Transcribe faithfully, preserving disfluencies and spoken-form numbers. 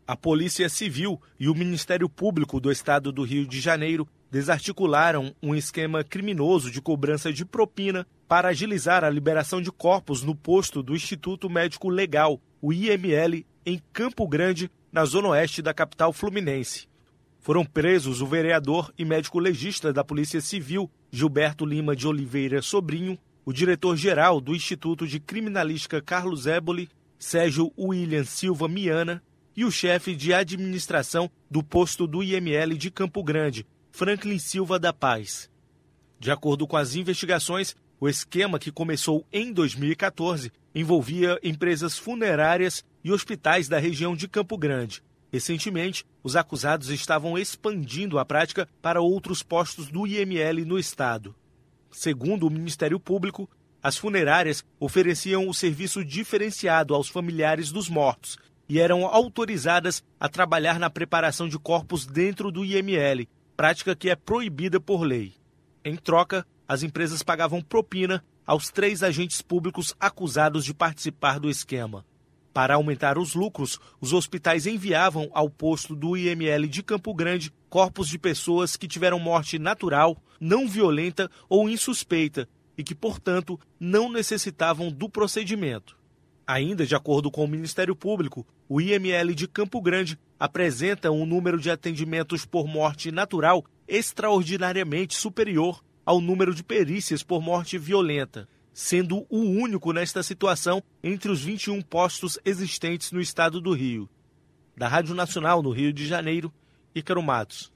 A Polícia Civil e o Ministério Público do Estado do Rio de Janeiro desarticularam um esquema criminoso de cobrança de propina para agilizar a liberação de corpos no posto do Instituto Médico Legal, o I M L, em Campo Grande, na zona oeste da capital fluminense. Foram presos o vereador e médico legista da Polícia Civil, Gilberto Lima de Oliveira Sobrinho, o diretor-geral do Instituto de Criminalística Carlos Éboli, Sérgio William Silva Miana, e o chefe de administração do posto do I M L de Campo Grande, Franklin Silva da Paz. De acordo com as investigações, o esquema, que começou em dois mil e quatorze, envolvia empresas funerárias e hospitais da região de Campo Grande. Recentemente, os acusados estavam expandindo a prática para outros postos do I M L no estado. Segundo o Ministério Público, as funerárias ofereciam o serviço diferenciado aos familiares dos mortos e eram autorizadas a trabalhar na preparação de corpos dentro do I M L, prática que é proibida por lei. Em troca, as empresas pagavam propina aos três agentes públicos acusados de participar do esquema. Para aumentar os lucros, os hospitais enviavam ao posto do I M L de Campo Grande corpos de pessoas que tiveram morte natural, não violenta ou insuspeita e que, portanto, não necessitavam do procedimento. Ainda de acordo com o Ministério Público, o I M L de Campo Grande apresenta um número de atendimentos por morte natural extraordinariamente superior ao número de perícias por morte violenta, sendo o único nesta situação entre os vinte e um postos existentes no estado do Rio. Da Rádio Nacional no Rio de Janeiro, Ícaro Matos.